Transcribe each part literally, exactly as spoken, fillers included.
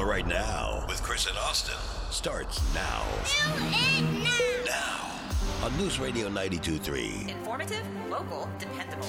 Pensacola right now with Chris and Austin starts now. Now on News Radio ninety-two point three. Informative, local, dependable.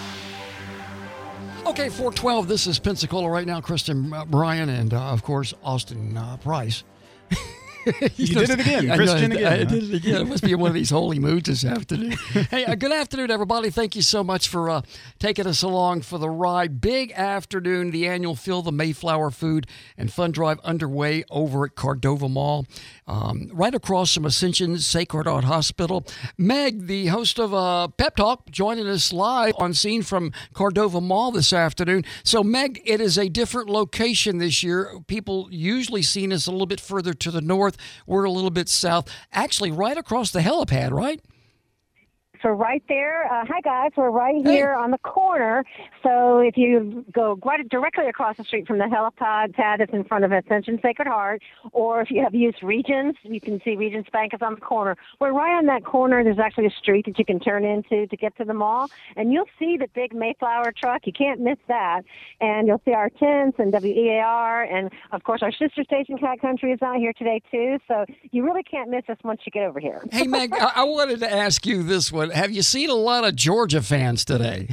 Okay, four twelve, this is Pensacola right now. Kristen uh, Bryan and, uh, of course, Austin uh, Price. You did it again, I, Christian I, again. I did it again. It must be in one of these holy moods this afternoon. Hey, uh, good afternoon, everybody. Thank you so much for uh, taking us along for the ride. Big afternoon, the annual Fill the Mayflower Food and Fun Drive underway over at Cordova Mall, um, right across from Ascension Sacred Heart Hospital. Meg, the host of uh, Pep Talk, joining us live on scene from Cordova Mall this afternoon. So, Meg, it is a different location this year. People usually seen us a little bit further to the north. We're a little bit south, actually right across the helipad, right? So right there, uh, hi guys, we're right here on the corner. So if you go right directly across the street from the helipad pad that's in front of Ascension Sacred Heart, or if you have used Regions, you can see Regions Bank is on the corner. We're right on that corner. There's actually a street that you can turn into to get to the mall, and you'll see the big Mayflower truck. You can't miss that. And you'll see our tents and W E A R, and of course our sister station Cat Country is out here today too. So you really can't miss us once you get over here. Hey Meg, I-, I wanted to ask you this one. Have you seen a lot of Georgia fans today?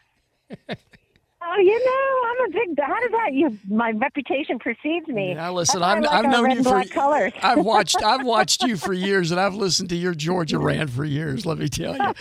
Oh, you know, I'm a big. How does that? You, my reputation precedes me. Now listen, I've, like I've known you for. Colors. I've watched. I've watched you for years, and I've listened to your Georgia rant for years. Let me tell you.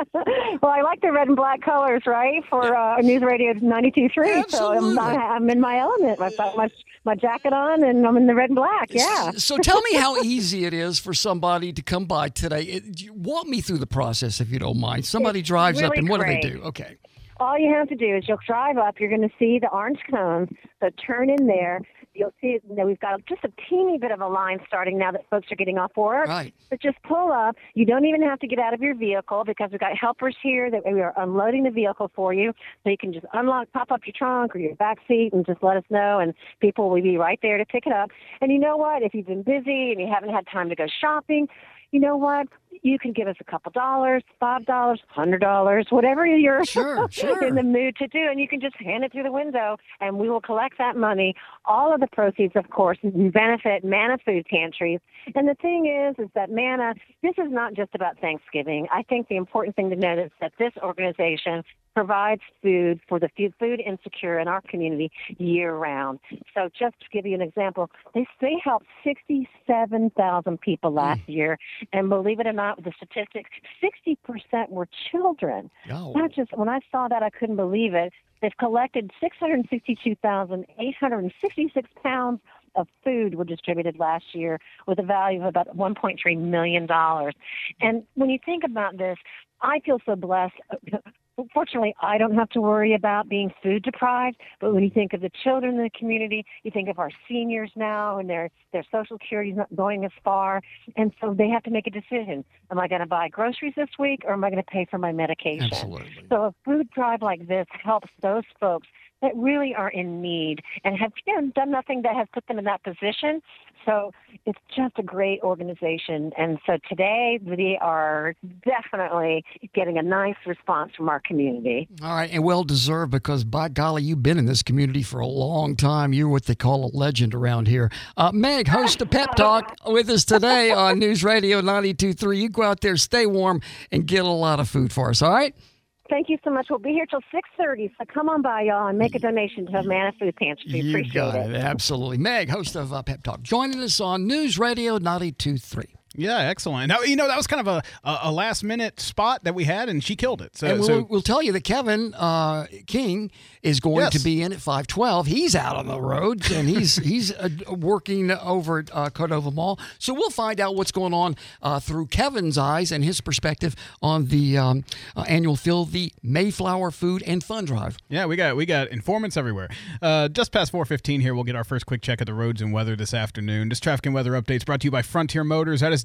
Well, I like the red and black colors, right? For uh, News Radio ninety-two point three. So I'm, I'm in my element. I've got my my jacket on, and I'm in the red and black. Yeah. So tell me how easy it is for somebody to come by today. It, walk me through the process, if you don't mind. Somebody it's drives really up, and what great. do they do? Okay. All you have to do is you'll drive up. You're going to see the orange cones. So turn in there. You'll see you know, we've got just a teeny bit of a line starting now that folks are getting off work. Right. But just pull up. You don't even have to get out of your vehicle because we've got helpers here that we are unloading the vehicle for you. So you can just unlock, pop up your trunk or your back seat and just let us know, and people will be right there to pick it up. And you know what? If you've been busy and you haven't had time to go shopping, you know what? You can give us a couple dollars, five dollars, hundred dollars, whatever you're sure, sure. in the mood to do, and you can just hand it through the window, and we will collect that money. All of the proceeds, of course, benefit Manna Food Pantries. And the thing is, is that Manna, this is not just about Thanksgiving. I think the important thing to note is that this organization provides food for the food insecure in our community year-round. So just to give you an example, they, they helped sixty-seven thousand people last mm. year, and believe it or not, the statistics, sixty percent were children. Oh. Not just, when I saw that, I couldn't believe it. They've collected six hundred sixty-two thousand eight hundred sixty-six pounds of food were distributed last year with a value of about one point three million dollars. And when you think about this, I feel so blessed. Fortunately, I don't have to worry about being food deprived, but when you think of the children in the community, you think of our seniors now and their, their social security is not going as far, and so they have to make a decision. Am I going to buy groceries this week, or am I going to pay for my medication? Absolutely. So a food drive like this helps those folks that really are in need and have you know, done nothing that has put them in that position. So it's just a great organization. And so today we are definitely getting a nice response from our community. All right, and well-deserved because, by golly, you've been in this community for a long time. You're what they call a legend around here. Uh, Meg, host of Pep Talk with us today on News Radio ninety-two point three. You go out there, stay warm, and get a lot of food for us, all right? Thank you so much. We'll be here till six thirty, so come on by, y'all, and make a donation to Manna Food Pantry. We you appreciate got it. it. Absolutely. Meg, host of uh, Pep Talk, joining us on News Radio ninety-two point three. Yeah, excellent. Now, you know, that was kind of a, a last-minute spot that we had, and she killed it. So, and we'll, so we'll tell you that Kevin uh, King is going yes. to be in at five twelve. He's out on the road, and he's he's uh, working over at uh, Cordova Mall. So we'll find out what's going on uh, through Kevin's eyes and his perspective on the um, uh, annual Fill the Mayflower Food and Fun Drive. Yeah, we got we got informants everywhere. Uh, just past four fifteen here, we'll get our first quick check of the roads and weather this afternoon. This traffic and weather updates brought to you by Frontier Motors. That is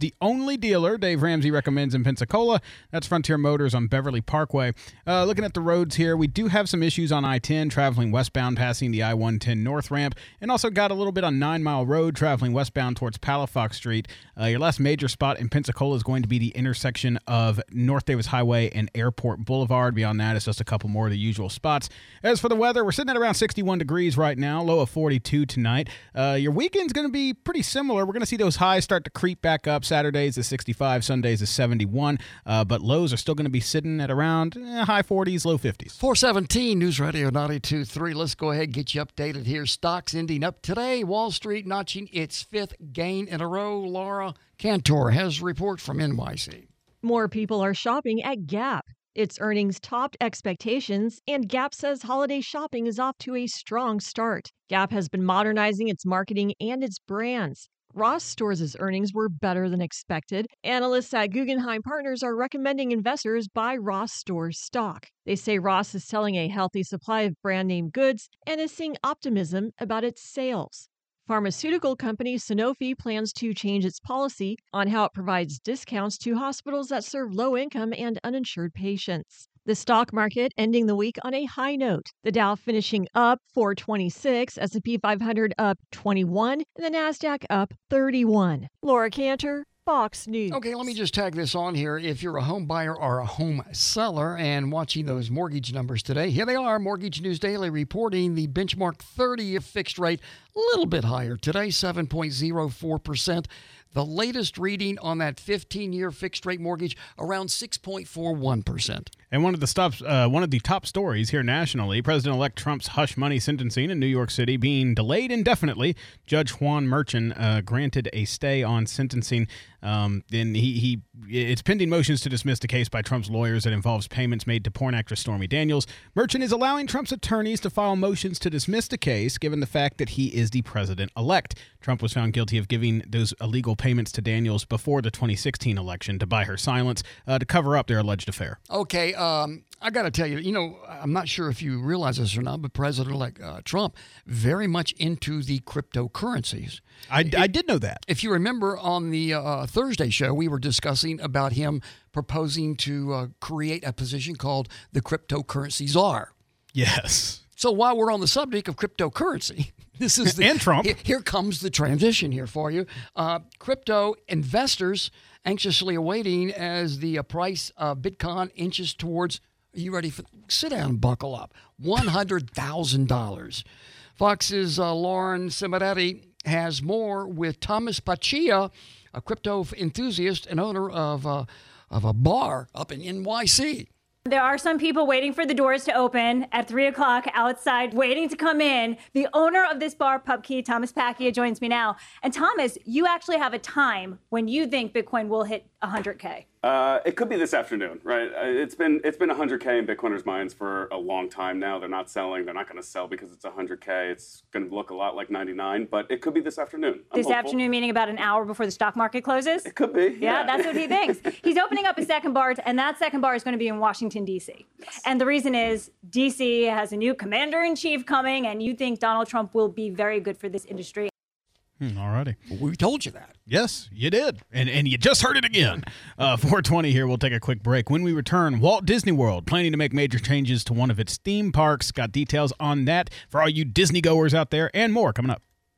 the only dealer Dave Ramsey recommends in Pensacola. That's Frontier Motors on Beverly Parkway. Uh, looking at the roads here, we do have some issues on I ten traveling westbound passing the I one ten North ramp, and also got a little bit on Nine Mile Road traveling westbound towards Palafox Street. Uh, your last major spot in Pensacola is going to be the intersection of North Davis Highway and Airport Boulevard. Beyond that, it's just a couple more of the usual spots. As for the weather, we're sitting at around sixty-one degrees right now, low of forty-two tonight. Uh, your weekend's going to be pretty similar. We're going to see those highs start to creep back up. Saturdays is sixty-five, Sundays is seventy-one, uh, but lows are still going to be sitting at around eh, high forties, low fifties. four seventeen News Radio ninety-two point three. Let's go ahead and get you updated here. Stocks ending up today. Wall Street notching its fifth gain in a row. Laura Cantor has a report from N Y C. More people are shopping at Gap. Its earnings topped expectations, and Gap says holiday shopping is off to a strong start. Gap has been modernizing its marketing and its brands. Ross Stores' earnings were better than expected. Analysts at Guggenheim Partners are recommending investors buy Ross Stores stock. They say Ross is selling a healthy supply of brand name goods and is seeing optimism about its sales. Pharmaceutical company Sanofi plans to change its policy on how it provides discounts to hospitals that serve low-income and uninsured patients. The stock market ending the week on a high note. The Dow finishing up four twenty-six, S and P five hundred up twenty-one, and the NASDAQ up thirty-one. Laura Cantor, Fox News. Okay, let me just tag this on here. If you're a home buyer or a home seller and watching those mortgage numbers today, here they are. Mortgage News Daily reporting the benchmark thirty-year fixed rate a little bit higher today, seven point oh four percent. The latest reading on that fifteen-year fixed rate mortgage around six point four one percent. And one of the stops, uh, one of the top stories here nationally, President-elect Trump's hush money sentencing in New York City being delayed indefinitely. Judge Juan Merchan uh, granted a stay on sentencing. Um, and he, he, it's pending motions to dismiss the case by Trump's lawyers that involves payments made to porn actress Stormy Daniels. Merchan is allowing Trump's attorneys to file motions to dismiss the case, given the fact that he is the president-elect. Trump was found guilty of giving those illegal payments to Daniels before the twenty sixteen election to buy her silence, uh, to cover up their alleged affair. Okay, um, I got to tell you, you know, I'm not sure if you realize this or not, but President-elect uh, Trump very much into the cryptocurrencies. I, it, I did know that. If you remember on the uh, Thursday show, we were discussing about him proposing to uh, create a position called the cryptocurrency czar. Yes. So while we're on the subject of cryptocurrency, this is the, and Trump. Here, here comes the transition here for you. Uh, crypto investors anxiously awaiting as the uh, price of Bitcoin inches towards. Are you ready for? Sit down and buckle up. One hundred thousand dollars. Fox's uh, Lauren Simonetti has more with Thomas Paccia, a crypto enthusiast and owner of uh, of a bar up in N Y C. There are some people waiting for the doors to open at three o'clock outside, waiting to come in. The owner of this bar, Pubkey, Thomas Paccia, joins me now. And Thomas, you actually have a time when you think Bitcoin will hit one hundred K. Uh, it could be this afternoon, right? It's been it's been one hundred K in Bitcoiners' minds for a long time now. They're not selling. They're not going to sell because it's one hundred K. It's going to look a lot like ninety-nine, but it could be this afternoon. I'm this hopeful. afternoon, meaning about an hour before the stock market closes? It could be. Yeah, Yeah, that's what he thinks. He's opening up a second bar, and that second bar is going to be in Washington, D C. Yes. And the reason is D C has a new commander-in-chief coming, and you think Donald Trump will be very good for this industry. Hmm, all righty. We told you that. Yes, you did. And and you just heard it again. Uh, four twenty here. We'll take a quick break. When we return, Walt Disney World planning to make major changes to one of its theme parks. Got details on that for all you Disney goers out there and more coming up.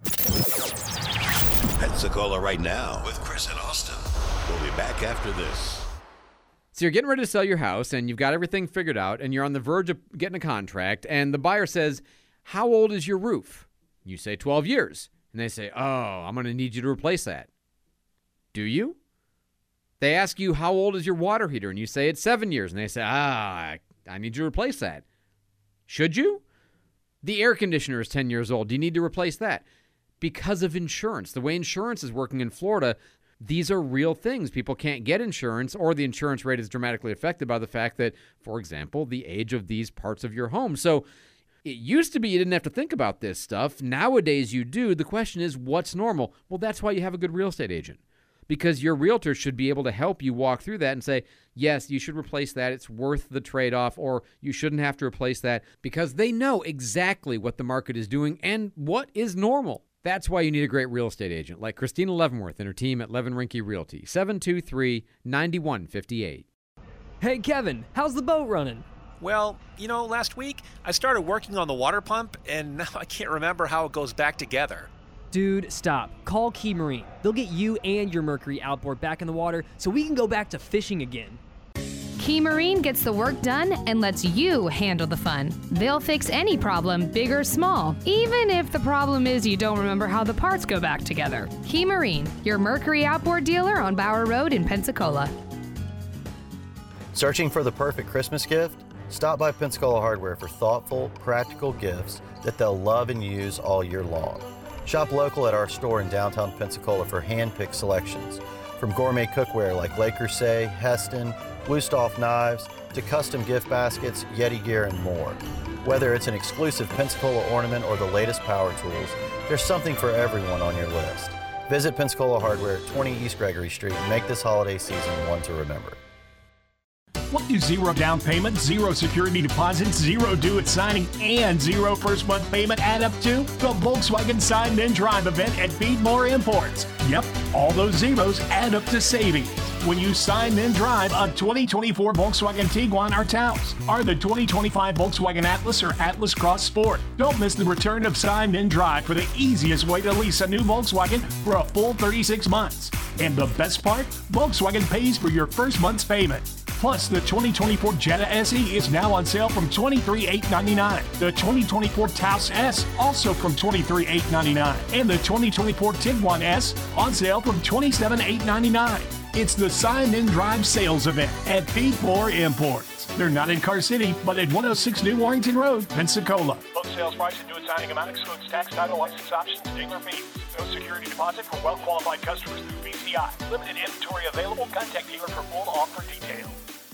Pensacola right now with Chris and Austin. We'll be back after this. So you're getting ready to sell your house and you've got everything figured out and you're on the verge of getting a contract and the buyer says, how old is your roof? You say twelve years. And they say, oh, I'm going to need you to replace that. Do you? They ask you, how old is your water heater? And you say it's seven years. And they say, ah, I need you to replace that. Should you? The air conditioner is ten years old. Do you need to replace that? Because of insurance. The way insurance is working in Florida, these are real things. People can't get insurance, or the insurance rate is dramatically affected by the fact that, for example, the age of these parts of your home. So it used to be you didn't have to think about this stuff. Nowadays you do. The question is, what's normal? Well, that's why you have a good real estate agent, because your realtor should be able to help you walk through that and say, yes, you should replace that. It's worth the trade-off, or you shouldn't have to replace that, because they know exactly what the market is doing and what is normal. That's why you need a great real estate agent like Christina Leavenworth and her team at Levin Rinke Realty, seven two three, nine one five eight. Hey, Kevin, how's the boat running? Well, you know, last week I started working on the water pump, and now I can't remember how it goes back together. Dude, stop. Call Key Marine. They'll get you and your Mercury outboard back in the water so we can go back to fishing again. Key Marine gets the work done and lets you handle the fun. They'll fix any problem, big or small, even if the problem is you don't remember how the parts go back together. Key Marine, your Mercury outboard dealer on Bower Road in Pensacola. Searching for the perfect Christmas gift? Stop by Pensacola Hardware for thoughtful, practical gifts that they'll love and use all year long. Shop local at our store in downtown Pensacola for hand-picked selections. From gourmet cookware like Le Creuset, Heston, Wusthof knives, to custom gift baskets, Yeti gear, and more. Whether it's an exclusive Pensacola ornament or the latest power tools, there's something for everyone on your list. Visit Pensacola Hardware at twenty East Gregory Street and make this holiday season one to remember. What do zero down payment, zero security deposits, zero due at signing, and zero first month payment add up to? The Volkswagen Sign Then Drive event at Beadmore Imports. Yep, all those zeros add up to savings. When you sign then drive a twenty twenty-four Volkswagen Tiguan or Taos, or the twenty twenty-five Volkswagen Atlas or Atlas Cross Sport. Don't miss the return of sign then drive for the easiest way to lease a new Volkswagen for a full thirty-six months. And the best part? Volkswagen pays for your first month's payment. Plus, the twenty twenty-four Jetta S E is now on sale from twenty-three thousand eight hundred ninety-nine dollars. The twenty twenty-four Taos S also from twenty-three thousand eight hundred ninety-nine dollars. And the twenty twenty-four Tiguan S on sale from twenty-seven thousand eight hundred ninety-nine dollars. It's the Sign Then Drive sales event at Beadmore Imports. They're not in Car City, but at one oh six New Warrington Road, Pensacola. Both sales price and due at signing amount excludes tax, title, license options, dealer fees. No security deposit for well-qualified customers through B C I. Limited inventory available. Contact dealer for full offer details.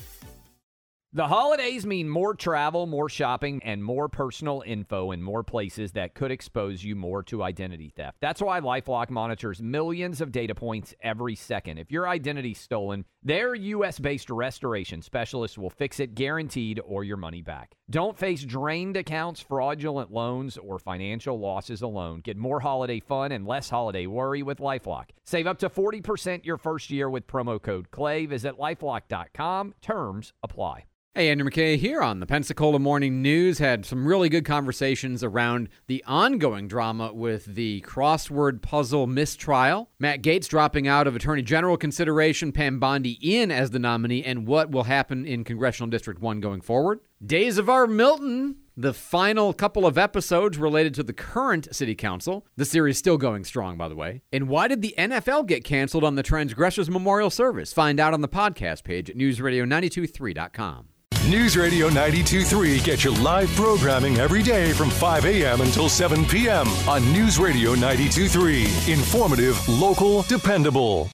The holidays mean more travel, more shopping, and more personal info in more places that could expose you more to identity theft. That's why LifeLock monitors millions of data points every second. If your identity's stolen, their U S-based restoration specialists will fix it guaranteed or your money back. Don't face drained accounts, fraudulent loans, or financial losses alone. Get more holiday fun and less holiday worry with LifeLock. Save up to forty percent your first year with promo code CLAY. Visit lifelock dot com. Terms apply. Hey, Andrew McKay here on the Pensacola Morning News. Had some really good conversations around the ongoing drama with the crossword puzzle mistrial. Matt Gaetz dropping out of Attorney General consideration, Pam Bondi in as the nominee, and what will happen in Congressional District one going forward. Days of Our Milton, the final couple of episodes related to the current city council. The series still going strong, by the way. And why did the N F L get canceled on the Transgressors Memorial Service? Find out on the podcast page at news radio nine two three dot com. News Radio ninety-two point three gets your live programming every day from five a.m. until seven p.m. on News Radio ninety-two point three. Informative, local, dependable.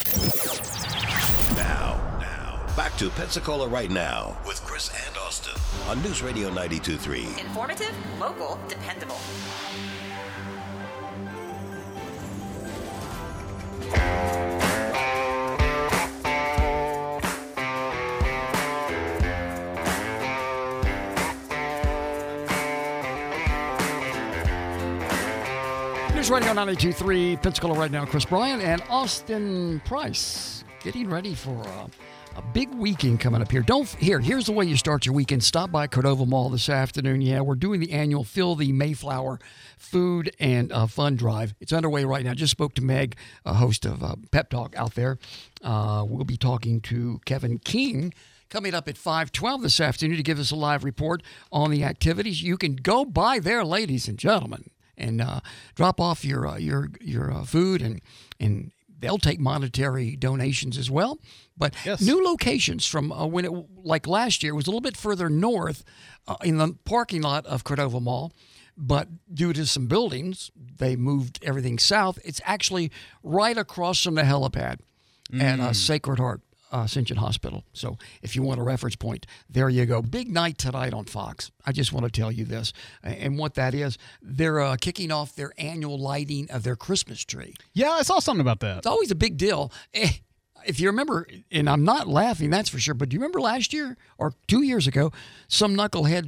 Now, now, back to Pensacola Right Now with Chris and Austin on News Radio ninety-two point three. Informative, local, dependable. News Radio ninety-two point three, Pensacola Right Now, Chris Bryant and Austin Price getting ready for a, a big weekend coming up here. Don't here. Here's the way you start your weekend. Stop by Cordova Mall this afternoon. Yeah, we're doing the annual Fill the Mayflower Food and uh, Fun Drive. It's underway right now. Just spoke to Meg, a host of uh, Pep Talk out there. Uh, we'll be talking to Kevin King coming up at five twelve this afternoon to give us a live report on the activities. You can go by there, ladies and gentlemen, and uh, drop off your uh, your your uh, food, and and they'll take monetary donations as well. But yes. New locations from uh, when it, like last year, was a little bit further north uh, in the parking lot of Cordova Mall. But due to some buildings, they moved everything south. It's actually right across from the helipad mm. at uh, Sacred Heart Uh, Ascension Hospital. So if you want a reference point, there you go. Big night tonight on Fox. I just want to tell you this. And what that is, they're uh, kicking off their annual lighting of their Christmas tree. Yeah, I saw something about that. It's always a big deal. If you remember, and I'm not laughing, that's for sure, but do you remember last year or two years ago, some knucklehead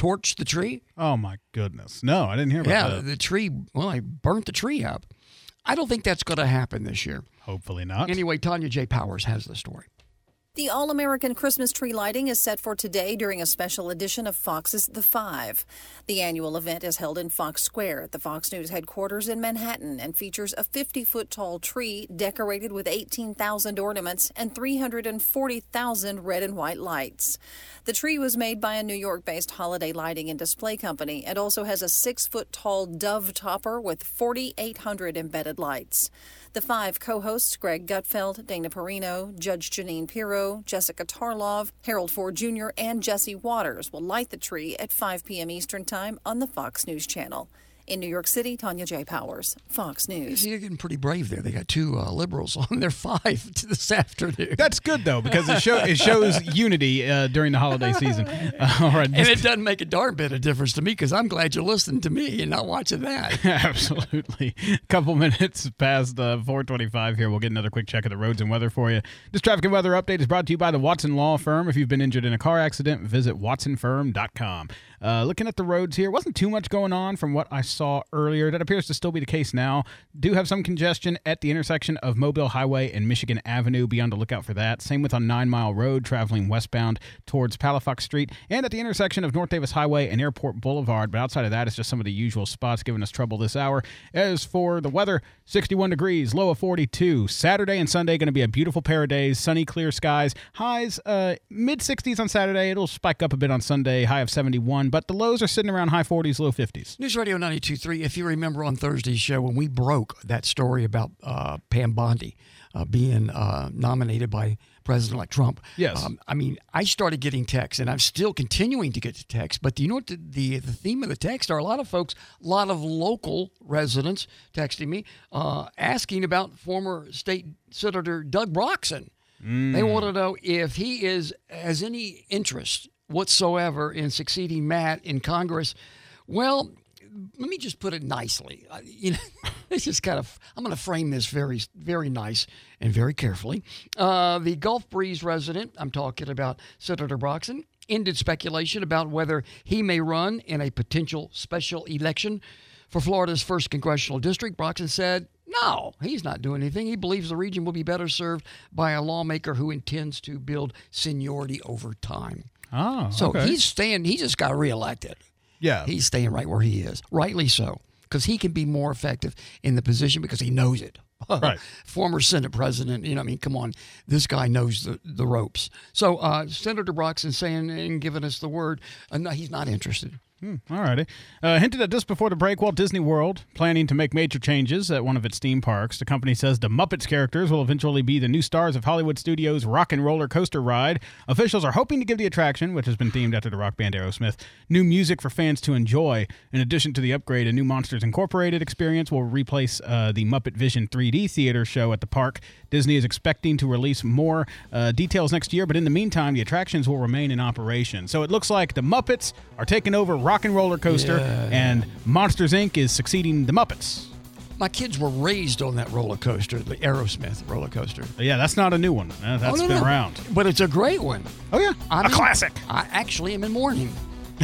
torched the tree. Oh, my goodness. No, I didn't hear about yeah, that. the tree, well, they burnt the tree up. I don't think that's going to happen this year. Hopefully not. Anyway, Tanya J. Powers has the story. The All-American Christmas tree lighting is set for today during a special edition of Fox's The Five. The annual event is held in Fox Square at the Fox News headquarters in Manhattan and features a fifty-foot-tall tree decorated with eighteen thousand ornaments and three hundred forty thousand red and white lights. The tree was made by a New York-based holiday lighting and display company and also has a six-foot-tall dove topper with forty-eight hundred embedded lights. The five co-hosts, Greg Gutfeld, Dana Perino, Judge Janine Pirro, Jessica Tarlov, Harold Ford Junior, and Jesse Waters will light the tree at five p.m. Eastern Time on the Fox News Channel. In New York City, Tanya J. Powers, Fox News. You're getting pretty brave there. They got two uh, liberals on their five this afternoon. That's good, though, because it, show, it shows unity uh, during the holiday season. Uh, all right, and it doesn't make a darn bit of difference to me because I'm glad you're listening to me and not watching that. Absolutely. A couple minutes past uh, four twenty-five here. We'll get another quick check of the roads and weather for you. This traffic and weather update is brought to you by the Watson Law Firm. If you've been injured in a car accident, visit watson firm dot com. Uh, looking at the roads here, wasn't too much going on from what I saw earlier. That appears to still be the case now. Do have some congestion at the intersection of Mobile Highway and Michigan Avenue. Be on the lookout for that. Same with on Nine Mile Road, traveling westbound towards Palafox Street, and at the intersection of North Davis Highway and Airport Boulevard. But outside of that, it's just some of the usual spots giving us trouble this hour. As for the weather, sixty-one degrees, low of forty-two. Saturday and Sunday going to be a beautiful pair of days. Sunny, clear skies. Highs uh, mid sixties on Saturday. It'll spike up a bit on Sunday. High of seventy-one. But the lows are sitting around high forties, low fifties. News Radio ninety-two point three. If you remember on Thursday's show when we broke that story about uh, Pam Bondi uh, being uh, nominated by President-elect Trump. Yes. Um, I mean, I started getting texts, and I'm still continuing to get texts. But do you know what the, the, the theme of the text are? A lot of folks, a lot of local residents texting me uh, asking about former State Senator Doug Broxson. Mm. They want to know if he is has any interest whatsoever in succeeding Matt in Congress. Well, let me just put it nicely. Uh, you know, it's just kind of, I'm going to frame this very, very nice and very carefully. Uh, the Gulf Breeze resident, I'm talking about Senator Broxson, ended speculation about whether he may run in a potential special election for Florida's first congressional district. Broxson said, no, he's not doing anything. He believes the region will be better served by a lawmaker who intends to build seniority over time. Oh, so okay. he's staying, he just got reelected. Yeah. He's staying right where he is, rightly so, because he can be more effective in the position because he knows it. Right. Former Senate president, you know, I mean, come on, this guy knows the, the ropes. So uh, Senator Broxson saying and giving us the word, uh, no, he's not interested. Hmm, all righty. Uh, hinted at just before the break, Walt Disney World planning to make major changes at one of its theme parks. The company says the Muppets characters will eventually be the new stars of Hollywood Studios' Rock and Roller Coaster ride. Officials are hoping to give the attraction, which has been themed after the rock band Aerosmith, new music for fans to enjoy. In addition to the upgrade, a new Monsters Incorporated experience will replace uh, the Muppet Vision three D theater show at the park. Disney is expecting to release more uh, details next year, but in the meantime, the attractions will remain in operation. So it looks like the Muppets are taking over Rock and Roller Coaster, Yeah. and Monsters Incorporated is succeeding the Muppets. My kids were raised on that roller coaster, the Aerosmith roller coaster. Yeah, that's not a new one. Uh, that's Oh, no, been no. around. But it's a great one. Oh, yeah. I'm a classic. I actually am in mourning.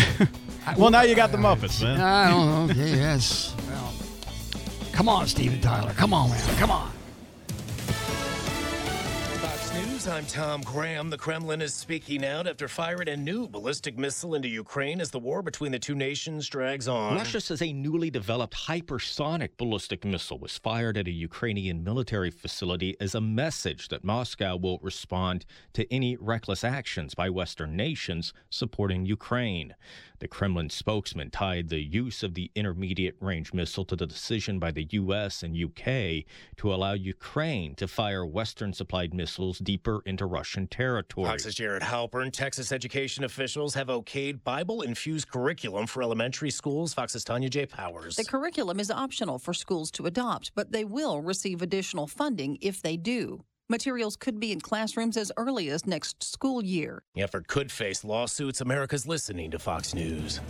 Well, now you got the Muppets, man. I don't know. Okay, yes. Well, come on, Steven Tyler. Come on, man. Come on. Fox News, I'm Tom Graham. The Kremlin is speaking out after firing a new ballistic missile into Ukraine as the war between the two nations drags on. Russia says a newly developed hypersonic ballistic missile was fired at a Ukrainian military facility as a message that Moscow will respond to any reckless actions by Western nations supporting Ukraine. The Kremlin spokesman tied the use of the intermediate-range missile to the decision by the U S and U K to allow Ukraine to fire Western-supplied missiles deeper into Russian territory. Fox's Jared Halpern. Texas education officials have okayed Bible-infused curriculum for elementary schools. Fox's Tanya J. Powers. The curriculum is optional for schools to adopt, but they will receive additional funding if they do. Materials could be in classrooms as early as next school year. The effort could face lawsuits. America's listening to Fox News.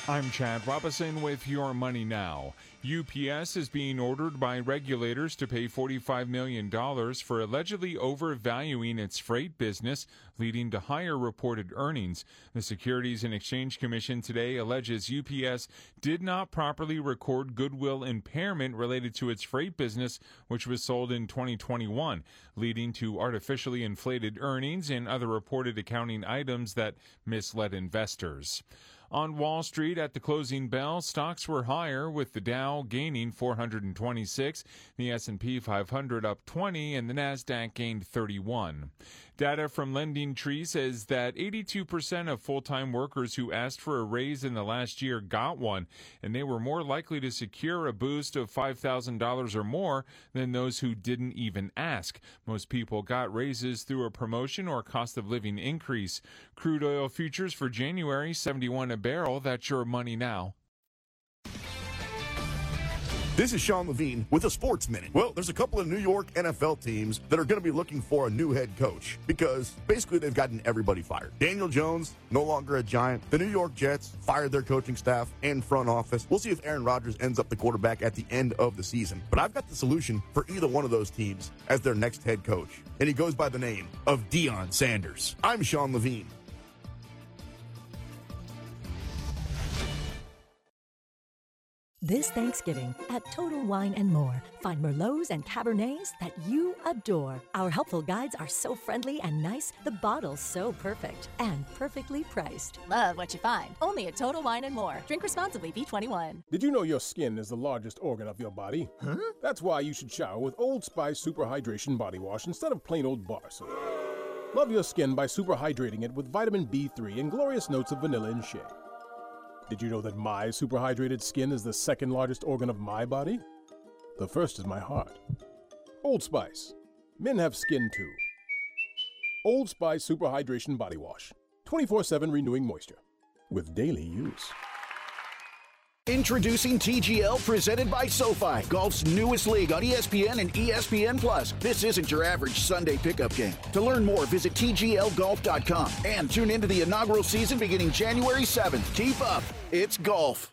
I'm Chad Robinson with Your Money Now. U P S is being ordered by regulators to pay forty-five million dollars for allegedly overvaluing its freight business, leading to higher reported earnings. The Securities and Exchange Commission today alleges U P S did not properly record goodwill impairment related to its freight business, which was sold in twenty twenty-one, leading to artificially inflated earnings and other reported accounting items that misled investors. On Wall Street at the closing bell, stocks were higher, with the Dow gaining four hundred twenty-six, the S and P five hundred up twenty, and the Nasdaq gained thirty-one. Data from LendingTree says that eighty-two percent of full-time workers who asked for a raise in the last year got one, and they were more likely to secure a boost of five thousand dollars or more than those who didn't even ask. Most people got raises through a promotion or cost of living increase. Crude oil futures for January, seventy-one a barrel. That's Your Money Now. This is Sean Levine with a Sports Minute. Well, there's a couple of New York N F L teams that are going to be looking for a new head coach because basically they've gotten everybody fired. Daniel Jones, no longer a Giant. The New York Jets fired their coaching staff and front office. We'll see if Aaron Rodgers ends up the quarterback at the end of the season. But I've got the solution for either one of those teams as their next head coach. And he goes by the name of Deion Sanders. I'm Sean Levine. This Thanksgiving at Total Wine and More, find Merlots and Cabernets that you adore. Our helpful guides are so friendly and nice, the bottle's so perfect and perfectly priced. Love what you find. Only at Total Wine and More. Drink responsibly, B twenty-one. Did you know your skin is the largest organ of your body? Huh? That's why you should shower with Old Spice Super Hydration Body Wash instead of plain old bar soap. Love your skin by super hydrating it with vitamin B three and glorious notes of vanilla and shea. Did you know that my superhydrated skin is the second largest organ of my body? The first is my heart. Old Spice. Men have skin too. Old Spice Superhydration Body Wash. twenty-four seven renewing moisture. With daily use. Introducing T G L, presented by SoFi, golf's newest league on E S P N and E S P N Plus. This isn't your average Sunday pickup game. To learn more, visit T G L golf dot com and tune into the inaugural season beginning January seventh. Keep up. It's golf.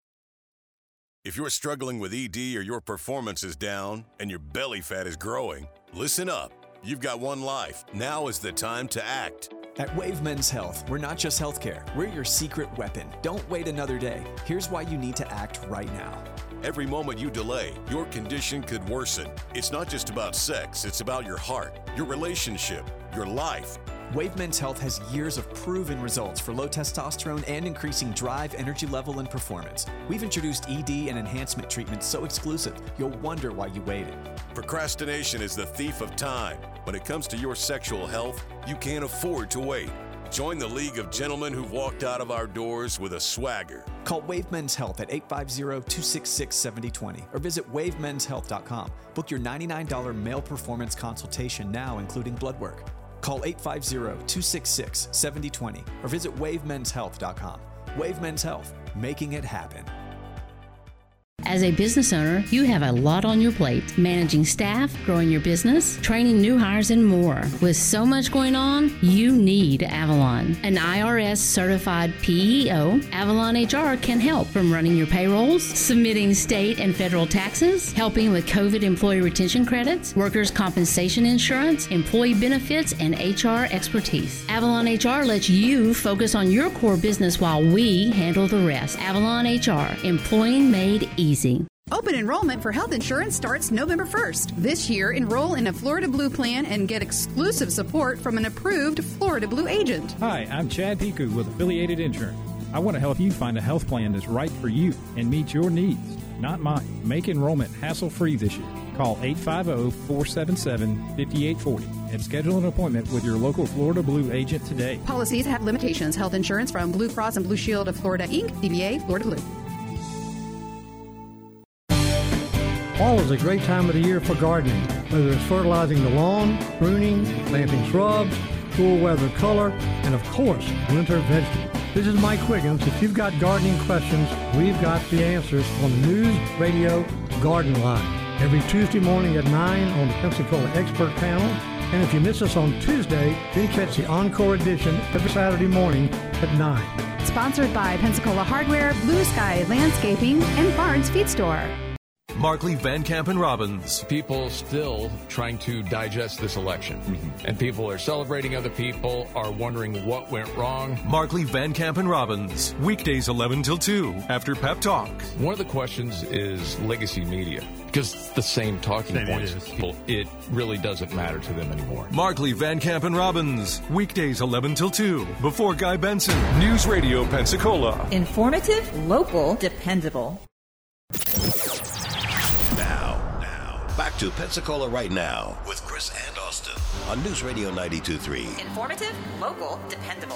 If you're struggling with E D or your performance is down and your belly fat is growing, listen up. You've got one life. Now is the time to act. At Wave Men's Health, we're not just healthcare, we're your secret weapon. Don't wait another day. Here's why you need to act right now. Every moment you delay, your condition could worsen. It's not just about sex, it's about your heart, your relationship, your life. Wave Men's Health has years of proven results for low testosterone and increasing drive, energy level, and performance. We've introduced E D and enhancement treatments so exclusive, you'll wonder why you waited. Procrastination is the thief of time. When it comes to your sexual health, you can't afford to wait. Join the League of Gentlemen who've walked out of our doors with a swagger. Call Wave Men's Health at eight five zero, two six six, seven zero two zero or visit wave mens health dot com. Book your ninety-nine dollars male performance consultation now, including blood work. Call eight five zero, two six six, seven zero two zero or visit wave mens health dot com. Wave Men's Health, making it happen. As a business owner, you have a lot on your plate. Managing staff, growing your business, training new hires, and more. With so much going on, you need Avalon. An I R S certified P E O, Avalon H R can help from running your payrolls, submitting state and federal taxes, helping with COVID employee retention credits, workers' compensation insurance, employee benefits, and H R expertise. Avalon H R lets you focus on your core business while we handle the rest. Avalon H R, employing made easy. Easy. Open enrollment for health insurance starts November first. This year, enroll in a Florida Blue plan and get exclusive support from an approved Florida Blue agent. Hi, I'm Chad Piku with Affiliated Insurance. I want to help you find a health plan that's right for you and meet your needs, not mine. Make enrollment hassle-free this year. Call eight five zero, four seven seven, five eight four zero and schedule an appointment with your local Florida Blue agent today. Policies have limitations. Health insurance from Blue Cross and Blue Shield of Florida, Incorporated, D B A, Florida Blue. Fall is a great time of the year for gardening, whether it's fertilizing the lawn, pruning, planting shrubs, cool weather color, and of course, winter vegetables. This is Mike Quiggins. If you've got gardening questions, we've got the answers on the News Radio Garden Line. Every Tuesday morning at nine on the Pensacola Expert Panel. And if you miss us on Tuesday, then catch the encore edition every Saturday morning at nine. Sponsored by Pensacola Hardware, Blue Sky Landscaping, and Barnes Feed Store. Markley, Van Camp, and Robbins. People still trying to digest this election. Mm-hmm. And people are celebrating other people, are wondering what went wrong. Markley, Van Camp, and Robbins. Weekdays eleven till two after Pep Talk. One of the questions is legacy media. Because it's the same talking same points. It, people, it really doesn't matter to them anymore. Markley, Van Camp, and Robbins. Weekdays eleven till two before Guy Benson. News Radio Pensacola. Informative, local, dependable. Back to Pensacola Right Now with Chris and Austin on News Radio ninety-two point three. Informative, local, dependable.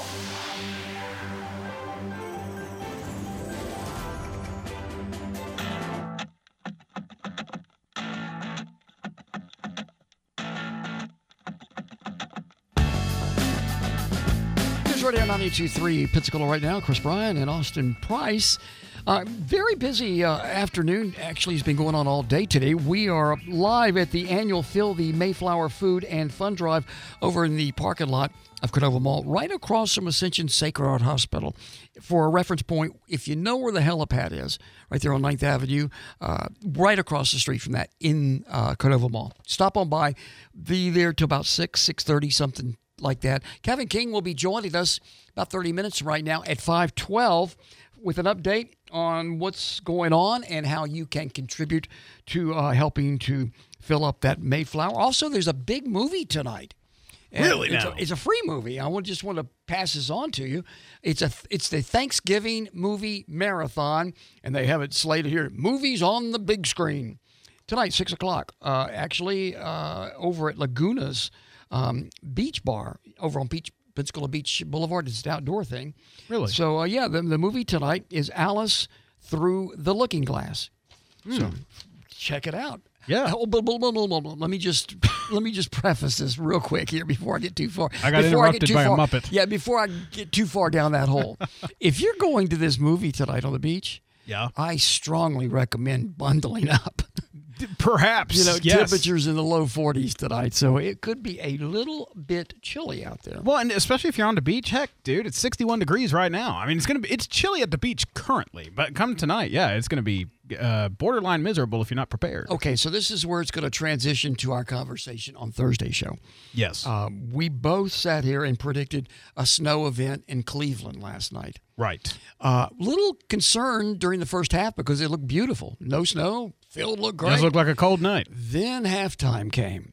News Radio ninety-two point three, Pensacola Right Now. Chris Bryan and Austin Price. Uh, very busy uh, afternoon. Actually, it's been going on all day today. We are live at the annual Fill the Mayflower Food and Fun Drive over in the parking lot of Cordova Mall, right across from Ascension Sacred Heart Hospital. For a reference point, if you know where the helipad is, right there on ninth Avenue, uh, right across the street from that in uh, Cordova Mall. Stop on by. Be there till about six, six thirty, something like that. Kevin King will be joining us about thirty minutes from right now at five twelve with an update on what's going on and how you can contribute to uh, helping to fill up that Mayflower. Also, there's a big movie tonight. Really? It's now? A, it's a free movie. I would just want to pass this on to you. It's a it's the Thanksgiving movie marathon, and they have it slated here. Movies on the big screen tonight, six o'clock. Uh, actually, uh, over at Laguna's um, Beach Bar over on Beach. Pensacola Beach Boulevard. It's an outdoor thing. Really? So, uh, yeah, the, the movie tonight is Alice Through the Looking Glass. Mm. So, check it out. Yeah. Oh, blah, blah, blah, blah, blah, blah. Let me just let me just preface this real quick here before I get too far. I got before interrupted I get too by far, a Muppet. Yeah, before I get too far down that hole. If you're going to this movie tonight on the beach, yeah, I strongly recommend bundling up. Perhaps. You know, yes. temperatures in the low forties tonight, so it could be a little bit chilly out there. Well, and especially if you're on the beach, heck, dude, it's sixty-one degrees right now. I mean, it's gonna be it's chilly at the beach currently, but come tonight, yeah, it's gonna be uh, borderline miserable if you're not prepared. Okay, so this is where it's going to transition to our conversation on Thursday's show. Yes, uh, we both sat here and predicted a snow event in Cleveland last night. Right. Uh, little concerned during the first half because it looked beautiful. No snow. Field looked great. It does look like a cold night. Then halftime came.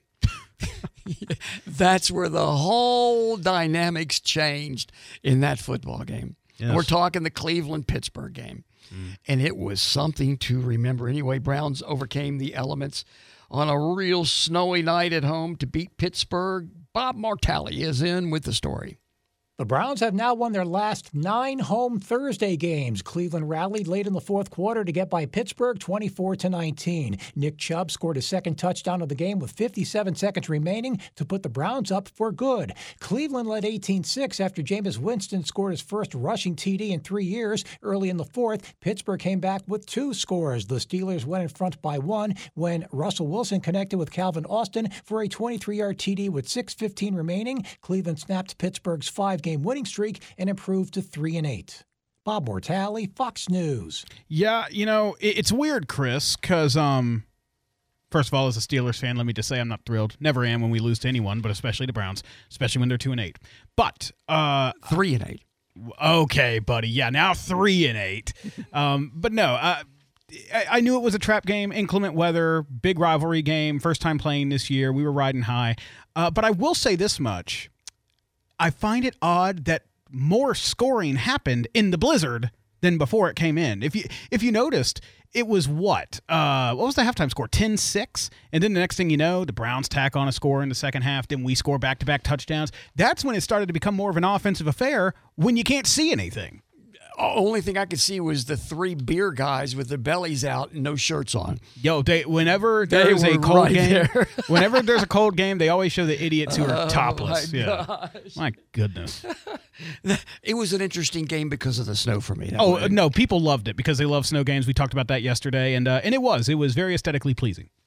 That's where the whole dynamics changed in that football game. Yes. We're talking the Cleveland-Pittsburgh game. Mm. And it was something to remember. Anyway, Browns overcame the elements on a real snowy night at home to beat Pittsburgh. Bob Martali is in with the story. The Browns have now won their last nine home Thursday games. Cleveland rallied late in the fourth quarter to get by Pittsburgh twenty-four to nineteen. Nick Chubb scored a second touchdown of the game with fifty-seven seconds remaining to put the Browns up for good. Cleveland led eighteen six after Jameis Winston scored his first rushing T D in three years. Early in the fourth, Pittsburgh came back with two scores. The Steelers went in front by one when Russell Wilson connected with Calvin Austin for a twenty-three-yard T D with six fifteen remaining. Cleveland snapped Pittsburgh's five-game winning streak and improved to three and eight. Bob Mortali, Fox News. Yeah, you know, it, it's weird, Chris, because, um, first of all, as a Steelers fan, let me just say I'm not thrilled. Never am when we lose to anyone, but especially the Browns, especially when they're two and eight. But uh, three and eight. Okay, buddy. Yeah, now three and eight. um, but no, uh, I, I knew it was a trap game, inclement weather, big rivalry game, first time playing this year. We were riding high. Uh, but I will say this much. I find it odd that more scoring happened in the blizzard than before it came in. If you if you noticed, it was what? Uh, what was the halftime score? ten six? And then the next thing you know, the Browns tack on a score in the second half. Then we score back-to-back touchdowns. That's when it started to become more of an offensive affair when you can't see anything. Only thing I could see was the three beer guys with their bellies out and no shirts on. Yo, they whenever there's a cold right game, whenever there's a cold game, they always show the idiots who are oh topless. My yeah, gosh. My goodness. It was an interesting game because of the snow for me. Oh way. no, people loved it because they love snow games. We talked about that yesterday, and uh, and it was it was very aesthetically pleasing.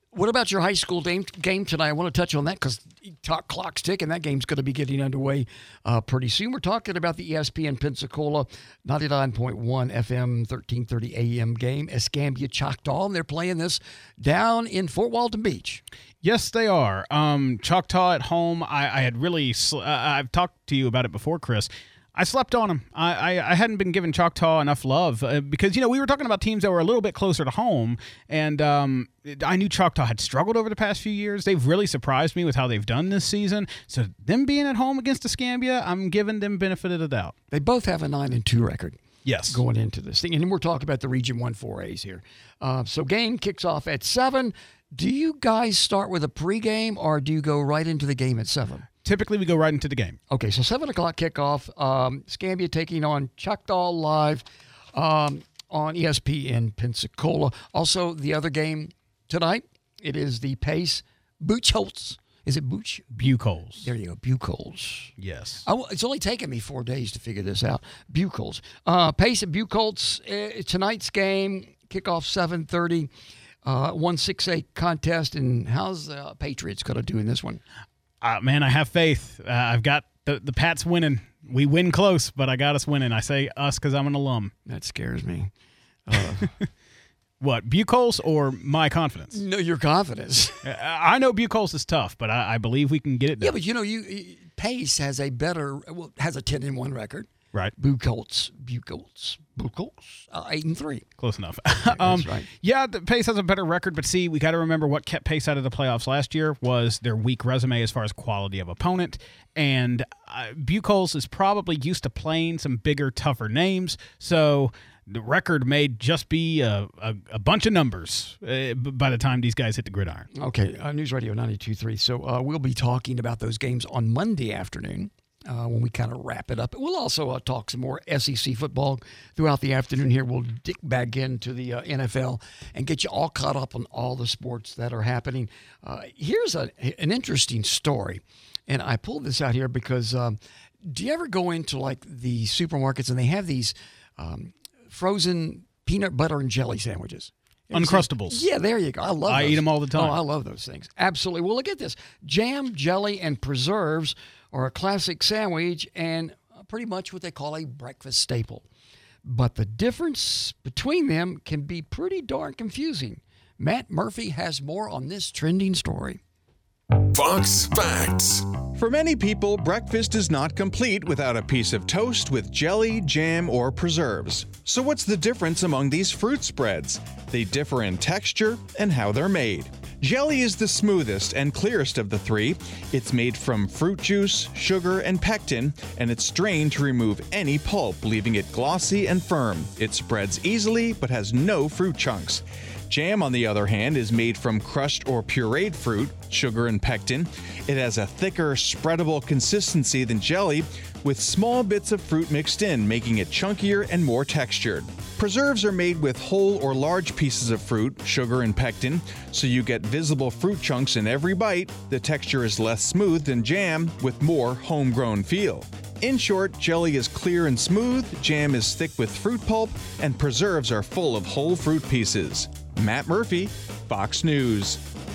What about your high school game, game tonight? I want to touch on that because talk clock's ticking. That game's going to be getting underway uh, pretty soon. We're talking about the E S P N Pensacola ninety-nine point one F M, thirteen thirty A M game, Escambia Choctaw, and they're playing this down in Fort Walton Beach. Yes, they are. Um, Choctaw at home, I, I had really, sl- uh, I've talked to you about it before, Chris. I slept on them. I, I, I hadn't been giving Choctaw enough love uh, because, you know, we were talking about teams that were a little bit closer to home, and um, I knew Choctaw had struggled over the past few years. They've really surprised me with how they've done this season. So them being at home against Escambia, I'm giving them benefit of the doubt. They both have a nine and two record. Yes. Going into this thing. And we're talking about the Region one four A's here. Uh, so game kicks off at seven. Do you guys start with a pregame or do you go right into the game at seven? Typically, we go right into the game. Okay, so seven o'clock kickoff. Um, Escambia taking on Choctaw Live um, on E S P N Pensacola. Also, the other game tonight, it is the Pace Buchholz. Is it Buch? Buchholz. There you go, Buchholz. Yes. I, it's only taken me four days to figure this out. Buchholz. Uh, Pace at Buchholz. Uh, tonight's game, kickoff seven thirty. Uh, one six A contest. And how's the uh, Patriots going to do in this one? Uh, man, I have faith. Uh, I've got the, the Pats winning. We win close, but I got us winning. I say us because I'm an alum. That scares me. Uh, what, Buchholz or my confidence? No, your confidence. I know Buchholz is tough, but I, I believe we can get it done. Yeah, but you know, you Pace has a better, well, has a ten and one record. Right. Buchholz, Buchholz, Buchholz, uh, eight and three. Close enough. Okay, um, that's right. Yeah, the Pace has a better record, but see, we got to remember what kept Pace out of the playoffs last year was their weak resume as far as quality of opponent. And uh, Buchholz is probably used to playing some bigger, tougher names. So the record may just be a, a, a bunch of numbers uh, by the time these guys hit the gridiron. Okay, uh, News Radio ninety-two point three. So uh, we'll be talking about those games on Monday afternoon. Uh, when we kind of wrap it up. We'll also uh, talk some more S E C football throughout the afternoon here. We'll dig back into the uh, N F L and get you all caught up on all the sports that are happening. Uh, here's a, an interesting story, and I pulled this out here because um, do you ever go into like the supermarkets and they have these um, frozen peanut butter and jelly sandwiches? Uncrustables. Yeah, there you go. I love I those. eat them all the time. Oh, I love those things. Absolutely. Well, look at this. Jam, jelly, and preserves are a classic sandwich and pretty much what they call a breakfast staple. But the difference between them can be pretty darn confusing. Matt Murphy has more on this trending story. Fox Facts. For many people, breakfast is not complete without a piece of toast with jelly, jam, or preserves. So what's the difference among these fruit spreads? They differ in texture and how they're made. Jelly is the smoothest and clearest of the three. It's made from fruit juice, sugar, and pectin, and it's strained to remove any pulp, leaving it glossy and firm. It spreads easily but has no fruit chunks. Jam, on the other hand, is made from crushed or pureed fruit, sugar, and pectin. It has a thicker, spreadable consistency than jelly, with small bits of fruit mixed in, making it chunkier and more textured. Preserves are made with whole or large pieces of fruit, sugar, and pectin, so you get visible fruit chunks in every bite. The texture is less smooth than jam, with more homegrown feel. In short, jelly is clear and smooth, jam is thick with fruit pulp, and preserves are full of whole fruit pieces. Matt Murphy, Fox News.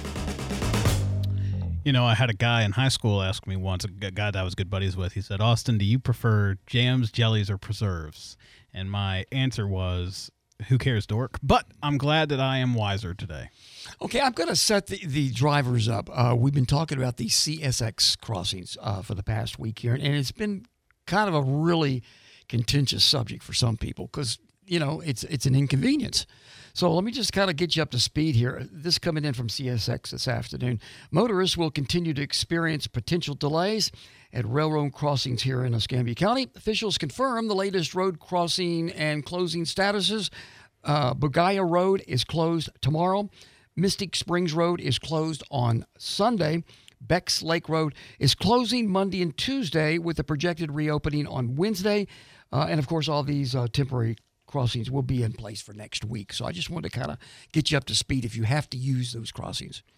You know, I had a guy in high school ask me once, a guy that I was good buddies with, he said, Austin, do you prefer jams, jellies, or preserves? And my answer was, who cares, dork? But I'm glad that I am wiser today. Okay, I'm going to set the, the drivers up. Uh, we've been talking about these C S X crossings uh, for the past week here, and it's been kind of a really contentious subject for some people because, you know, it's it's an inconvenience. So let me just kind of get you up to speed here. This coming in from C S X this afternoon. Motorists will continue to experience potential delays at railroad crossings here in Escambia County. Officials confirm the latest road crossing and closing statuses. Uh, Bugaya Road is closed tomorrow. Mystic Springs Road is closed on Sunday. Becks Lake Road is closing Monday and Tuesday with a projected reopening on Wednesday. Uh, and, of course, all these uh, temporary crossings will be in place for next week. So I just wanted to kind of get you up to speed if you have to use those crossings.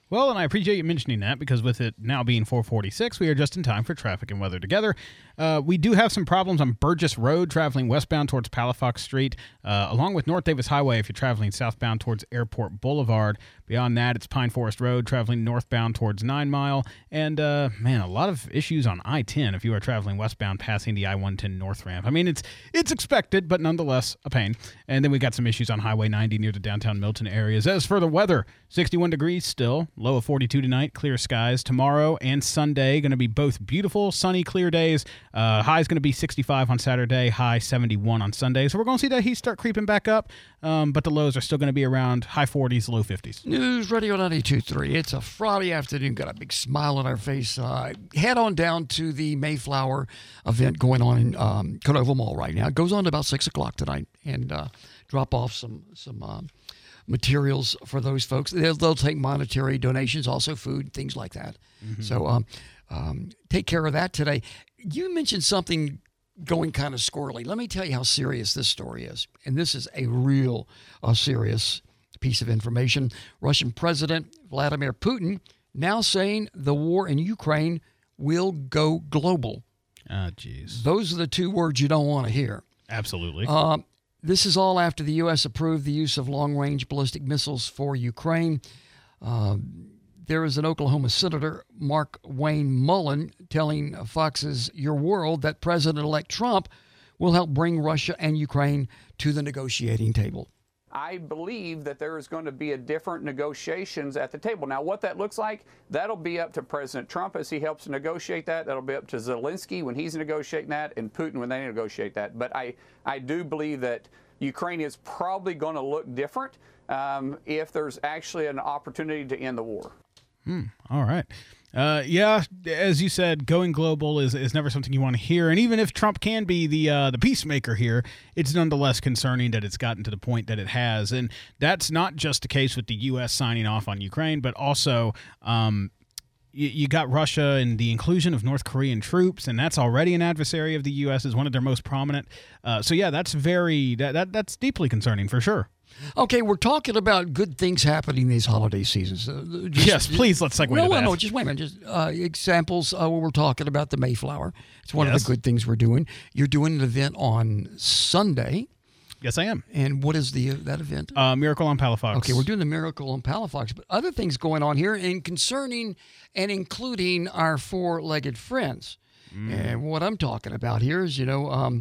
Well, and I appreciate you mentioning that because with it now being four forty-six, we are just in time for traffic and weather together. Uh, we do have some problems on Burgess Road traveling westbound towards Palafox Street, uh, along with North Davis Highway if you're traveling southbound towards Airport Boulevard. Beyond that, it's Pine Forest Road traveling northbound towards Nine Mile. And, uh, man, a lot of issues on I ten if you are traveling westbound passing the I one ten North Ramp. I mean, it's it's expected, but nonetheless a pain. And then we got some issues on Highway ninety near the downtown Milton areas. As for the weather, sixty-one degrees still, low of forty-two tonight, clear skies. Tomorrow and Sunday going to be both beautiful, sunny, clear days. Uh, high is going to be sixty-five on Saturday, high seventy-one on Sunday. So we're going to see that heat start creeping back up, um, but the lows are still going to be around high forties, low fifties. News Radio ninety-two point three. It's a Friday afternoon. Got a big smile on our face. Uh, head on down to the Mayflower event going on in um, Canova Mall right now. It goes on to about six o'clock tonight, and uh, drop off some some um, materials for those folks. They'll, they'll take monetary donations, also food, things like that. Mm-hmm. So um, um, take care of that today. You mentioned something going kind of squirrely. Let me tell you how serious this story is. And this is a real uh, serious piece of information. Russian President Vladimir Putin now saying the war in Ukraine will go global. Ah, jeez. Those are the two words you don't want to hear. Absolutely. Uh, this is all after the U S approved the use of long-range ballistic missiles for Ukraine. Uh, there is an Oklahoma senator, Mark Wayne Mullen, telling Fox's Your World that President-elect Trump will help bring Russia and Ukraine to the negotiating table. I believe that there is going to be a different negotiations at the table. Now, what that looks like, that'll be up to President Trump as he helps negotiate that. That'll be up to Zelensky when he's negotiating that, and Putin when they negotiate that. But I, I do believe that Ukraine is probably going to look different um, if there's actually an opportunity to end the war. Hmm. All right. Uh, yeah, as you said, going global is, is never something you want to hear. And even if Trump can be the uh, the peacemaker here, it's nonetheless concerning that it's gotten to the point that it has. And that's not just the case with the U S signing off on Ukraine, but also um, you, you got Russia and the inclusion of North Korean troops, and that's already an adversary of the U S, is one of their most prominent. Uh, so, yeah, that's very that, that that's deeply concerning for sure. Okay, we're talking about good things happening these holiday seasons. Uh, just, yes, please, let's segue no, to that. No, no, just wait a minute. Just uh, examples uh, where we're talking about the Mayflower. It's one yes. of the good things we're doing. You're doing an event on Sunday. Yes, I am. And what is the uh, that event? Uh, Miracle on Palafox. Okay, we're doing the Miracle on Palafox, but other things going on here and concerning and including our four-legged friends. Mm. And what I'm talking about here is, you know, um,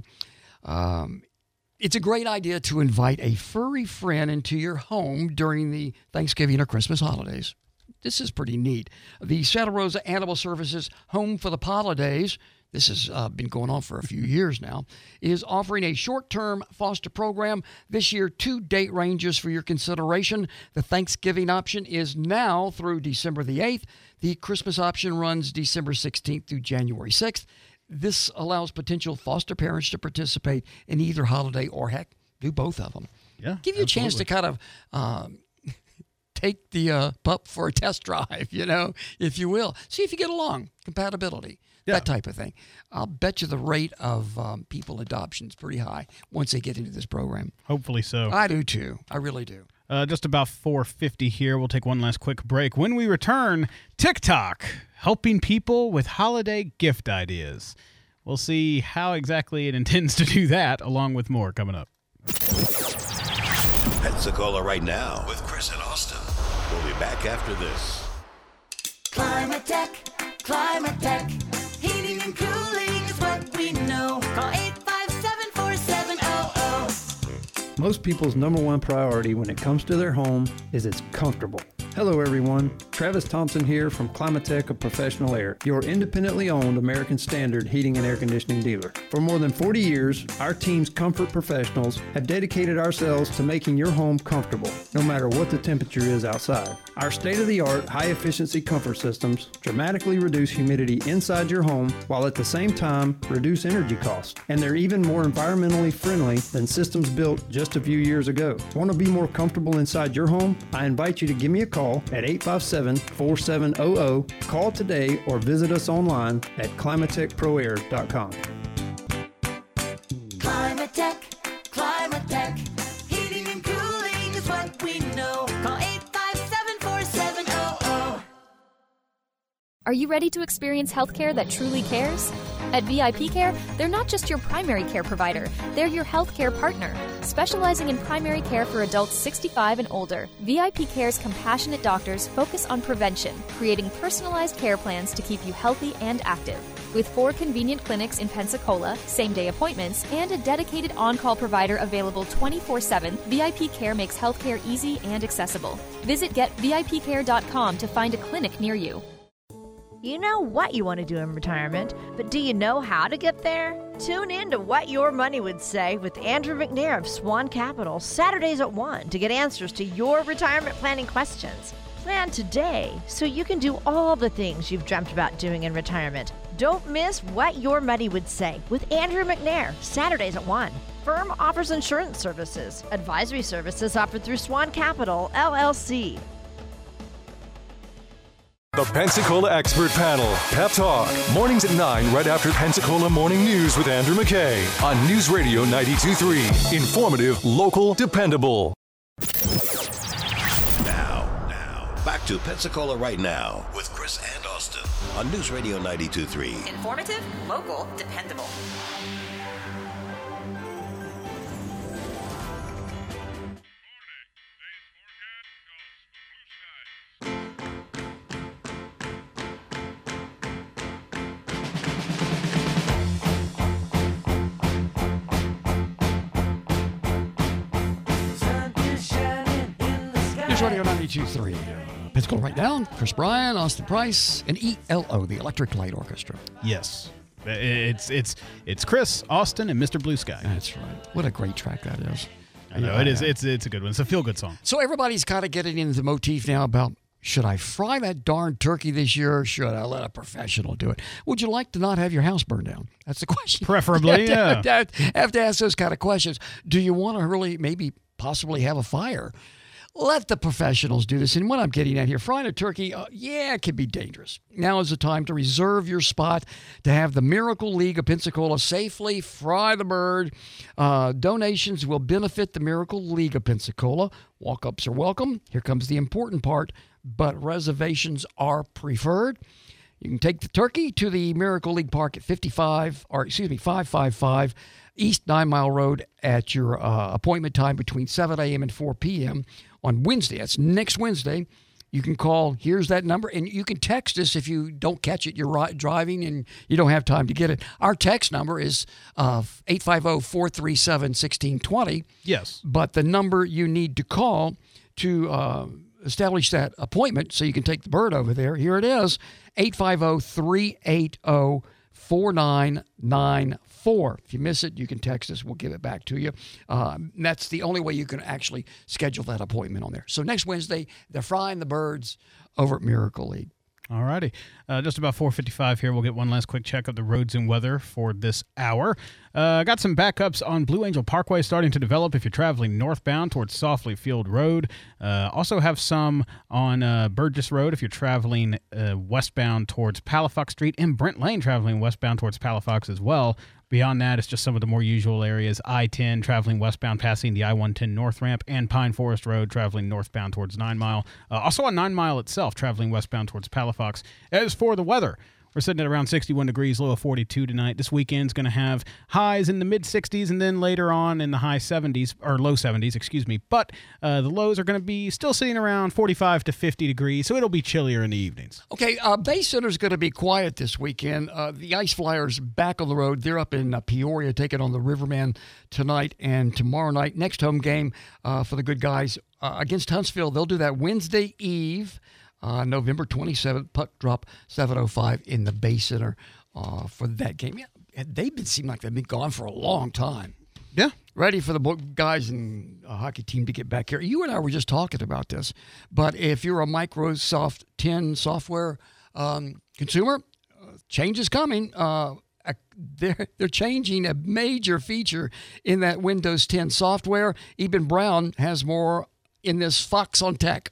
um, it's a great idea to invite a furry friend into your home during the Thanksgiving or Christmas holidays. This is pretty neat. The Santa Rosa Animal Services Home for the Holidays, this has uh, been going on for a few years now, is offering a short-term foster program. This year, two date ranges for your consideration. The Thanksgiving option is now through December the eighth. The Christmas option runs December sixteenth through January sixth. This allows potential foster parents to participate in either holiday or, heck, do both of them. Yeah, Give you absolutely. a chance to kind of um, take the uh, pup for a test drive, you know, if you will. See if you get along, compatibility, yeah. that type of thing. I'll bet you the rate of um, people adoption is pretty high once they get into this program. Hopefully so. I do, too. I really do. Uh, just about four fifty here. We'll take one last quick break. When we return, TikTok, helping people with holiday gift ideas. We'll see how exactly it intends to do that, along with more coming up. Pensacola right now with Chris and Austin. We'll be back after this. Climatech, Climatech, heating and cooling is what we know. Call eight five seven, four seven zero zero. Most people's number one priority when it comes to their home is it's comfortable. Hello everyone, Travis Thompson here from Climatech of Professional Air, your independently owned American Standard heating and air conditioning dealer. For more than forty years, our team's comfort professionals have dedicated ourselves to making your home comfortable, no matter what the temperature is outside. Our state-of-the-art high-efficiency comfort systems dramatically reduce humidity inside your home while at the same time reduce energy costs. And they're even more environmentally friendly than systems built just a few years ago. Want to be more comfortable inside your home? I invite you to give me a call at eight five seven, four seven zero zero. Call today or visit us online at climatech pro air dot com. Climatech, Climatech, heating and cooling is what we know. Call eight five seven, four seven zero zero. Are you ready to experience healthcare that truly cares? At V I P Care, they're not just your primary care provider, they're your healthcare partner. Specializing in primary care for adults sixty-five and older, V I P Care's compassionate doctors focus on prevention, creating personalized care plans to keep you healthy and active. With four convenient clinics in Pensacola, same-day appointments, and a dedicated on-call provider available twenty-four seven, V I P Care makes healthcare easy and accessible. Visit get V I P care dot com to find a clinic near you. You know what you want to do in retirement, but do you know how to get there? Tune in to What Your Money Would Say with Andrew McNair of Swan Capital, Saturdays at one, to get answers to your retirement planning questions. Plan today so you can do all the things you've dreamt about doing in retirement. Don't miss What Your Money Would Say with Andrew McNair, Saturdays at one. Firm offers insurance services. Advisory services offered through Swan Capital, L L C. The Pensacola Expert Panel, Pep Talk, mornings at nine right after Pensacola Morning News with Andrew McKay on News Radio ninety-two point three. Informative, local, dependable. Now, now, back to Pensacola Right Now with Chris and Austin on News Radio ninety-two point three. Informative, local, dependable. News Radio ninety-two point three. Pensacola Right Now. Chris Bryan, Austin Price, and E L O, the Electric Light Orchestra. Yes. It's it's it's Chris, Austin, and Mister Blue Sky. That's right. What a great track that is. I know, yeah, it is. yeah. It's it's a good one. It's a feel-good song. So everybody's kind of getting into the motif now about, should I fry that darn turkey this year, or should I let a professional do it? Would you like to not have your house burned down? That's the question. Preferably, you have to, yeah. have to, have to ask those kind of questions. Do you want to really maybe possibly have a fire? Let the professionals do this. And what I'm getting at here, frying a turkey, uh, yeah, it can be dangerous. Now is the time to reserve your spot to have the Miracle League of Pensacola safely fry the bird. Uh, donations will benefit the Miracle League of Pensacola. Walk-ups are welcome. Here comes the important part, but reservations are preferred. You can take the turkey to the Miracle League Park at fifty-five, or excuse me, five fifty-five East Nine Mile Road at your uh, appointment time between seven a.m. and four p.m. on Wednesday. That's next Wednesday. You can call, here's that number, and you can text us if you don't catch it. You're ri- driving and you don't have time to get it. Our text number is uh, eight five zero, four three seven, one six two zero. Yes. But the number you need to call to uh, establish that appointment so you can take the bird over there, here it is, eight five zero, three eight zero, four nine nine four. If you miss it, you can text us. We'll give it back to you. Uh, that's the only way you can actually schedule that appointment on there. So next Wednesday, they're frying the birds over at Miracle League. All righty. Uh, just about four fifty-five here. We'll get one last quick check of the roads and weather for this hour. Uh, got some backups on Blue Angel Parkway starting to develop if you're traveling northbound towards Softly Field Road. Uh, also have some on uh, Burgess Road if you're traveling uh, westbound towards Palafox Street, and Brent Lane traveling westbound towards Palafox as well. Beyond that, it's just some of the more usual areas. I ten traveling westbound passing the I one ten North Ramp, and Pine Forest Road traveling northbound towards Nine Mile. Uh, also on Nine Mile itself, traveling westbound towards Palafox. As for the weather, we're sitting at around sixty-one degrees, low of forty-two tonight. This weekend's going to have highs in the mid-sixties and then later on in the high seventies, or low seventies, excuse me. But uh, the lows are going to be still sitting around forty-five to fifty degrees, so it'll be chillier in the evenings. Okay, uh, Bay Center's going to be quiet this weekend. Uh, the Ice Flyers back on the road. They're up in uh, Peoria taking on the Rivermen tonight and tomorrow night. Next home game uh, for the good guys uh, against Huntsville. They'll do that Wednesday Eve. Uh, November twenty-seventh, puck drop seven oh five in the Bay Center uh, for that game. Yeah, they've been seem like they've been gone for a long time. Yeah. Ready for the guys and uh, hockey team to get back here. You and I were just talking about this, but if you're a Microsoft ten software um, consumer, uh, change is coming. Uh, they're, they're changing a major feature in that Windows ten software. Eben Brown has more in this Fox on Tech.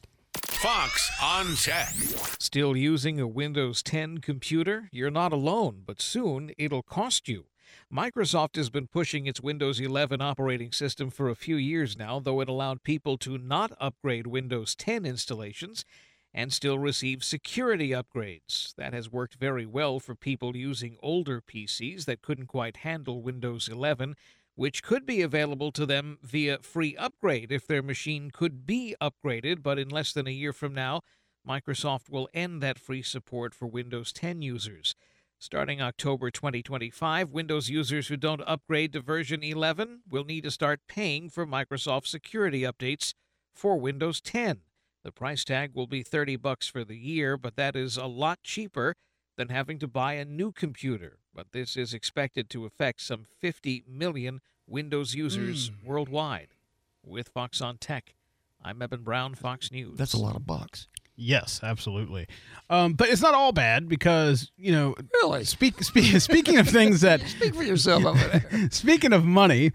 Fox on Tech. Still using a Windows ten computer? You're not alone, but soon it'll cost you. Microsoft has been pushing its Windows eleven operating system for a few years now, though it allowed people to not upgrade Windows ten installations. and still receive security upgrades. That has worked very well for people using older P Cs that couldn't quite handle Windows eleven, which could be available to them via free upgrade if their machine could be upgraded, but in less than a year from now, Microsoft will end that free support for Windows ten users. Starting October twenty twenty-five, Windows users who don't upgrade to version eleven will need to start paying for Microsoft security updates for Windows ten. The price tag will be thirty bucks for the year, but that is a lot cheaper than having to buy a new computer. But this is expected to affect some fifty million Windows users mm. worldwide. With Fox on Tech, I'm Eben Brown, Fox News. That's a lot of bucks. Yes, absolutely. Um, but it's not all bad because, you know, really. Speak, speak, speaking of things that speak for yourself over there. Speaking of money,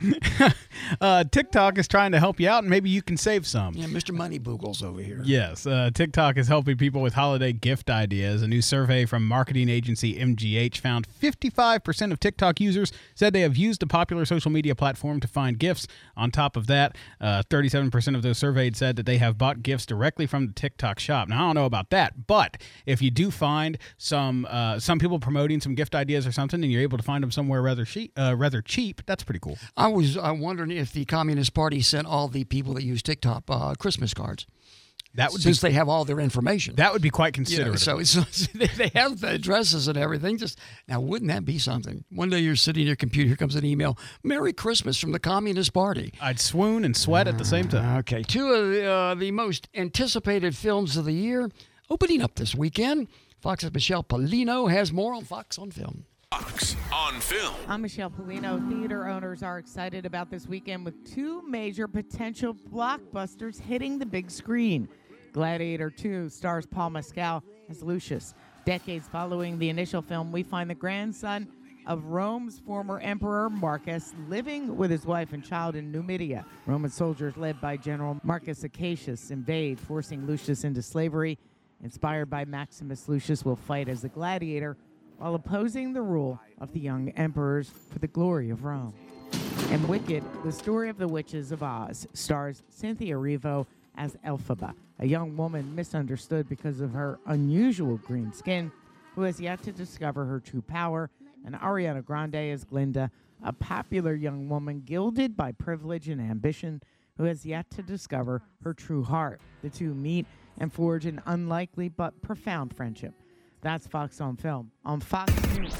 uh, TikTok is trying to help you out, and maybe you can save some. Yeah, Mister Money Boogles over here. Yes, uh, TikTok is helping people with holiday gift ideas. A new survey from marketing agency M G H found fifty-five percent of TikTok users said they have used a popular social media platform to find gifts. On top of that, uh, thirty-seven percent of those surveyed said that they have bought gifts directly from the TikTok shop. Now, I don't know about that, but if you do find some uh, some people promoting some gift ideas or something, and you're able to find them somewhere rather cheap, uh, rather cheap, that's pretty cool. I was uh, wondering if the Communist Party sent all the people that use TikTok uh, Christmas cards. That would Since be, they have all their information. That would be quite considerate. You know, so it's, they have the addresses and everything. Just now, wouldn't that be something? One day you're sitting at your computer, here comes an email, Merry Christmas from the Communist Party. I'd swoon and sweat at the same time. Okay, two of the, uh, the most anticipated films of the year opening up this weekend. Fox's Michelle Polino has more on Fox on Film. Fox on Film. I'm Michelle Polino. Theater owners are excited about this weekend with two major potential blockbusters hitting the big screen. Gladiator two stars Paul Mescal as Lucius. Decades following the initial film, we find the grandson of Rome's former emperor Marcus living with his wife and child in Numidia. Roman soldiers led by General Marcus Acacius invade, forcing Lucius into slavery. Inspired by Maximus, Lucius will fight as the gladiator while opposing the rule of the young emperors for the glory of Rome. And Wicked, the story of the witches of Oz, stars Cynthia Erivo as Elphaba, a young woman misunderstood because of her unusual green skin, who has yet to discover her true power, and Ariana Grande as Glinda, a popular young woman gilded by privilege and ambition, who has yet to discover her true heart. The two meet and forge an unlikely but profound friendship. That's Fox on Film on Fox News.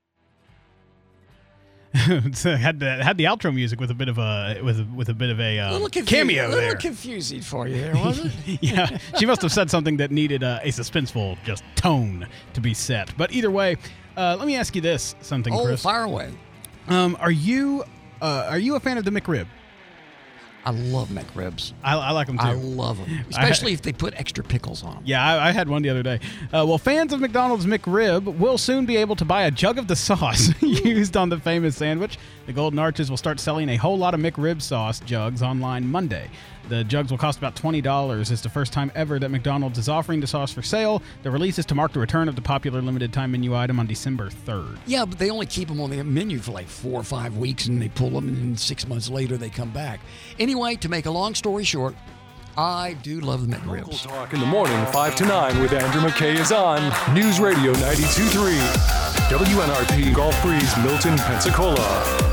So had the had the outro music with a bit of a with a, with a bit of a, uh, a cameo a there. little confusing for you there, wasn't it? Yeah, she must have said something that needed uh, a suspenseful just tone to be set. But either way, uh, let me ask you this something, Oh, Chris. fire away. Um, are you uh, are you a fan of the McRib? I love McRibs. I, I like them too. I love them, especially I, if they put extra pickles on them. Yeah, I, I had one the other day. Uh, well, fans of McDonald's McRib will soon be able to buy a jug of the sauce used on the famous sandwich. The Golden Arches will start selling a whole lot of McRib sauce jugs online Monday. The jugs will cost about twenty dollars. It's the first time ever that McDonald's is offering the sauce for sale. The release is to mark the return of the popular limited-time menu item on December third. Yeah, but they only keep them on the menu for like four or five weeks, and they pull them, and then six months later they come back. Anyway, to make a long story short, I do love the McRibs. Local Talk in the morning, five to nine with Andrew McKay is on News Radio ninety-two point three. W N R P Gulf Breeze, Milton, Pensacola.